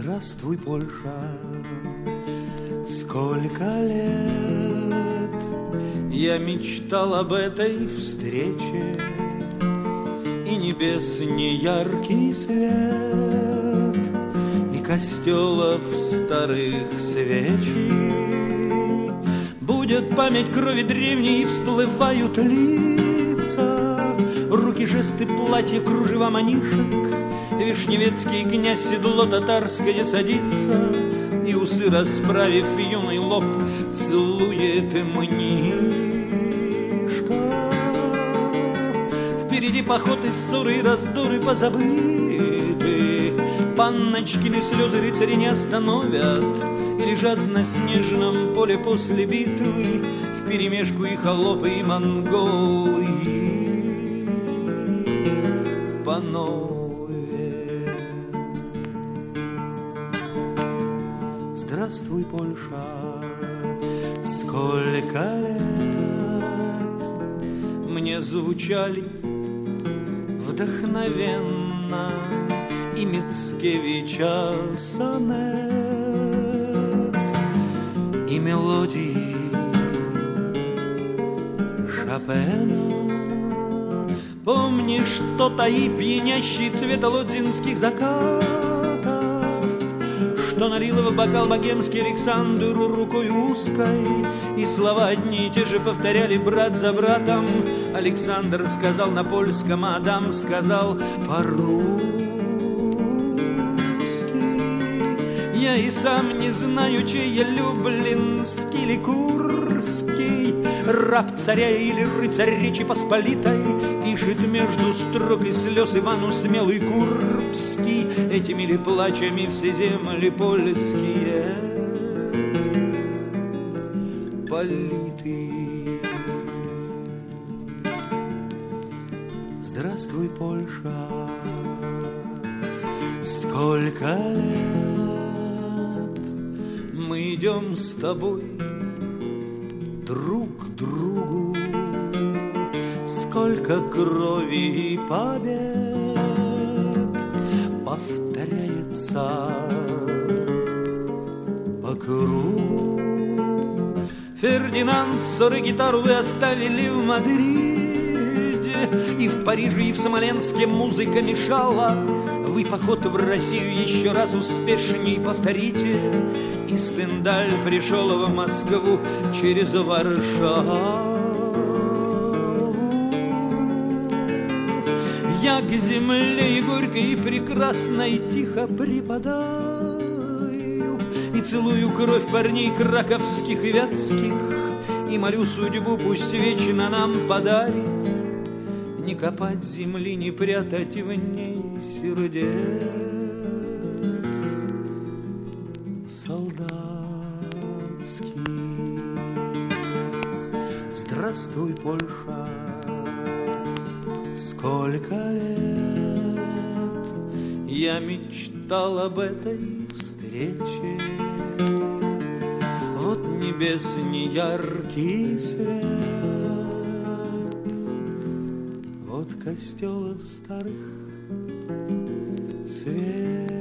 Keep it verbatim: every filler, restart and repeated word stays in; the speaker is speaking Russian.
Здравствуй, Польша, сколько лет я мечтал об этой встрече, и небес неяркий свет, и костелов старых свечи. Будет память крови древней, и всплывают лица, руки, жесты, платья, кружева манишек. Вишневецкий князь седло татарское садится, и усы расправив юный лоб, целует мнишка. Впереди поход и ссоры, и раздоры позабыты. Панночкины слезы рыцари не остановят, и лежат на снежном поле после битвы вперемешку и холопы, и монголы, и панове. Здравствуй, Польша, сколько лет мне звучали вдохновенно и Мицкевича сонет, и мелодии Шопена. Помнишь то-то и пьянящий цвет лодзинских закатов, что налил в бокал богемский Александр рукой узкой, и слова одни и те же повторяли брат за братом. Александр сказал на польском, а Адам сказал по-русски. Я и сам не знаю, чей я, люблинский или курский, раб царя или рыцарь Речи Посполитой, пишет между строк и слез Ивану смелый Курбский, этими ли плачами все земли польские политы. Здравствуй, Польша, сколько лет мы идем с тобой друг к другу, сколько крови и побед повторяется по кругу. Фердинанд, ссоры, гитару вы оставили в Мадриде, и в Париже, и в Смоленске музыка мешала. Вы поход в Россию еще раз успешней повторите, и Стендаль пришел в Москву через Варшаву. Я к земле и горькой, и прекрасной тихо припадаю, и целую кровь парней краковских и вятских, и молю судьбу, пусть вечно нам подарит не копать земли, не прятать в ней сердец солдатских. Здравствуй, Польша, сколько лет я мечтал об этой встрече. Вот небес неяркий свет, вот костелов старых свет.